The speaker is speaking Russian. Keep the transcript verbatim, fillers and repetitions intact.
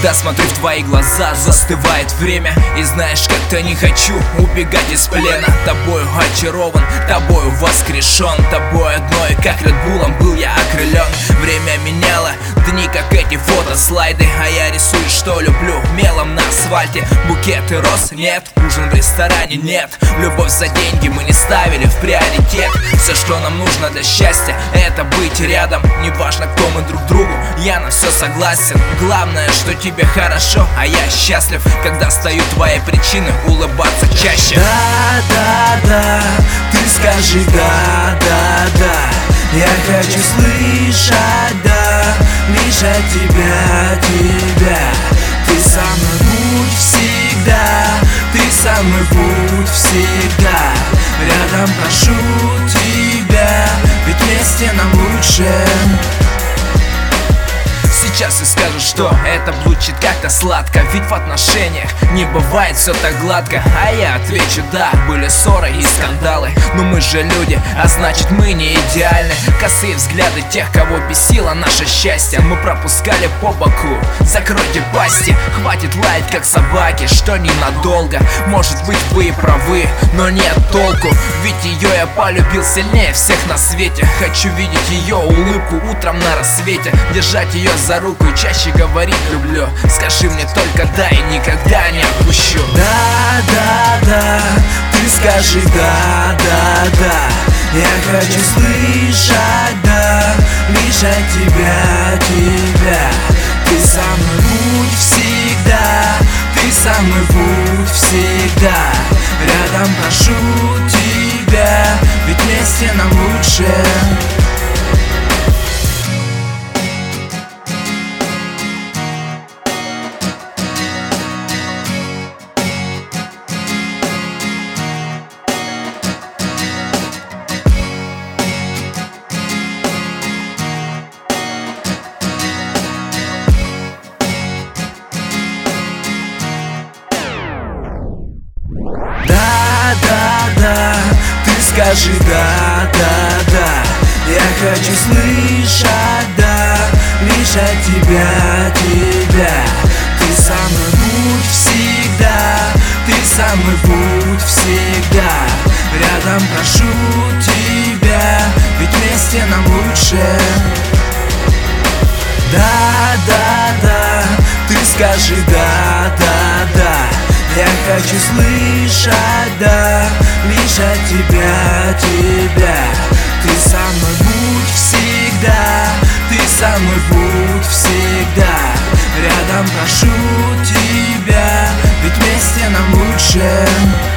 Когда смотрю в твои глаза, застывает время. И знаешь, как-то не хочу убегать из плена. Тобою очарован, тобою воскрешен, тобой одной, как Редбулом, был я окрылен. Время меняло дни, как эти фотослайды, а я рисую, что люблю, мелом на асфальте. Букеты роз нет, ужин в ресторане нет. Любовь за деньги мы не ставили в приоритет. Все, что нам нужно для счастья, это быть рядом. Неважно, кто мы друг другу, я на все согласен. Главное, что тебе хорошо, а я счастлив. Когда стою твоей причины улыбаться чаще. Да, да, да, ты скажи да, да, да. Я хочу слышать, да, лишь от тебя, тебя. Ты со мной будь всегда, ты со мной будь всегда. Рядом прошу тебя, ведь вместе нам лучше. Сейчас и скажу, что это звучит как-то сладко, ведь в отношениях не бывает все так гладко. А я отвечу: да, были ссоры и скандалы, но мы же люди, а значит мы не идеальны. Косые взгляды тех, кого бесило наше счастье, мы пропускали по боку. Закройте пасти, хватит лаять как собаки, что ненадолго. Может быть, вы и правы, но нет толку, ведь ее я полюбил сильнее всех на свете. Хочу видеть ее улыбку утром на рассвете, держать ее за руку и чаще говорить люблю. Скажи мне только да, и никогда не отпущу. Да, да, да, ты скажи да, да, да. Я хочу слышать, да, лишь от тебя, тебя. Ты со мной будь всегда, ты со мной будь всегда. Рядом прошу тебя, ведь вместе нам лучше. Да, да, да, ты скажи да, да, да. Я хочу слышать, да, лишь от тебя, тебя. Ты со мной будь всегда, ты со мной будь всегда. Рядом прошу тебя, ведь вместе нам лучше. Да, да, да, ты скажи да, да, да. Я хочу слышать, да, лишь от тебя, тебя. Ты со мной будь всегда, ты со мной будь всегда. Рядом прошу тебя, ведь вместе нам лучше.